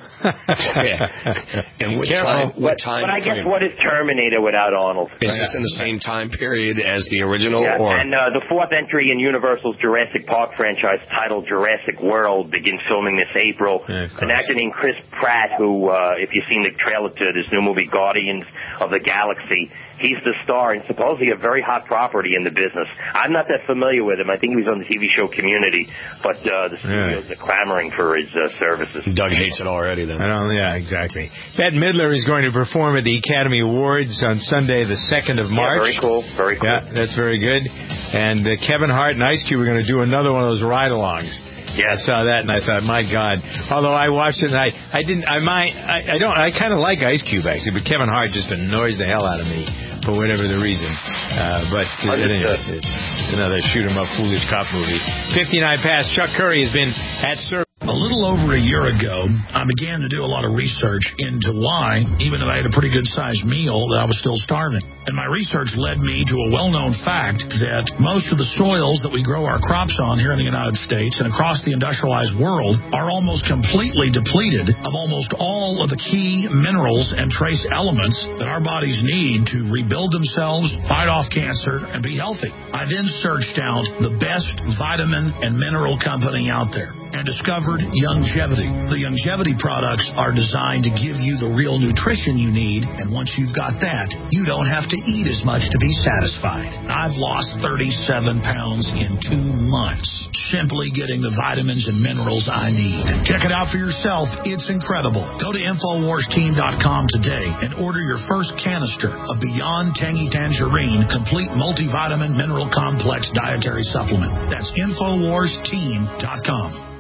And what time? But I guess what is Terminator without Arnold? Is this in the same time period as the original? Yeah, or? and the 4th entry in Universal's Jurassic Park franchise, titled Jurassic World, begins filming this April. An actor named Chris Pratt, who, if you've seen the trailer to this new movie, Guardians of the Galaxy, he's the star and supposedly a very hot property in the business. I'm not that familiar with him. I think he was on the TV show Community, but the studios are clamoring for his services. Doug hates it already, then. Yeah, exactly. Bette Midler is going to perform at the Academy Awards on Sunday, the 2nd of March. Yeah, very cool. Very cool. Yeah, that's very good. And Kevin Hart and Ice Cube are going to do another one of those ride-alongs. Yeah, I saw that and I thought, my God. Although I watched it and I kind of like Ice Cube actually, but Kevin Hart just annoys the hell out of me for whatever the reason. But anyway, it's another shoot 'em up foolish cop movie. 59 past. Chuck Curry has been at service. A little over a year ago, I began to do a lot of research into why, even though I had a pretty good-sized meal, that I was still starving. And my research led me to a well-known fact that most of the soils that we grow our crops on here in the United States and across the industrialized world are almost completely depleted of almost all of the key minerals and trace elements that our bodies need to rebuild themselves, fight off cancer, and be healthy. I then searched out the best vitamin and mineral company out there and discovered Youngevity. The Youngevity products are designed to give you the real nutrition you need, and once you've got that, you don't have to eat as much to be satisfied. I've lost 37 pounds in 2 months, simply getting the vitamins and minerals I need. Check it out for yourself. It's incredible. Go to InfoWarsTeam.com today and order your first canister of Beyond Tangy Tangerine Complete Multivitamin Mineral Complex Dietary Supplement. That's InfoWarsTeam.com.